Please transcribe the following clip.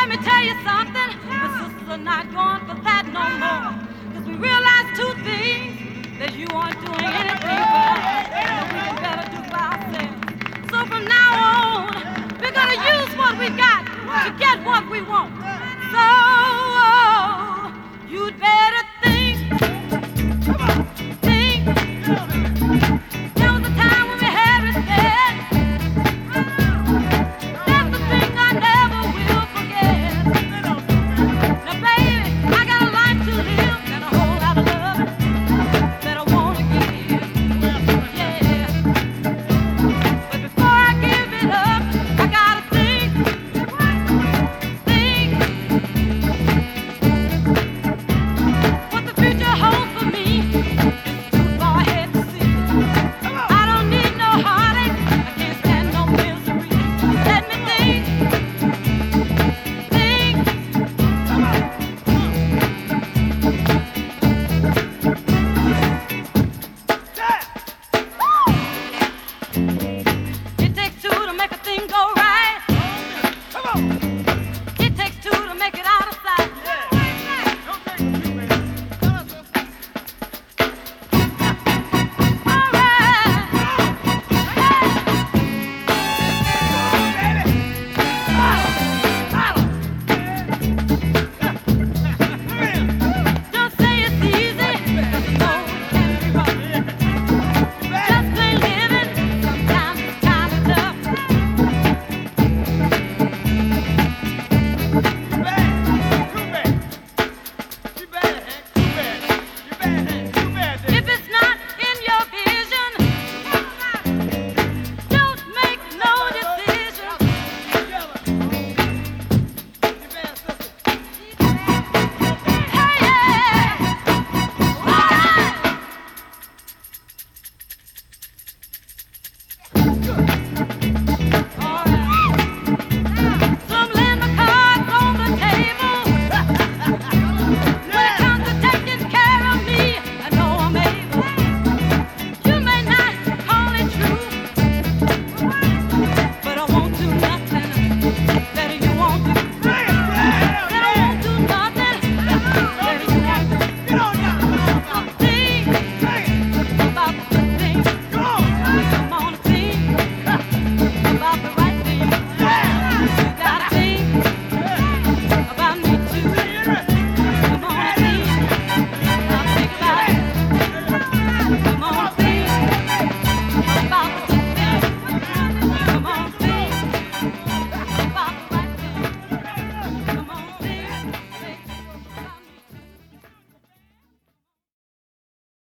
let me tell you something. The sisters are not going for that no more. Because we realize two things. That you aren't doing anything for us. And that we can better do for ourselves. So from now on, we're going to use what we got to get what we want. So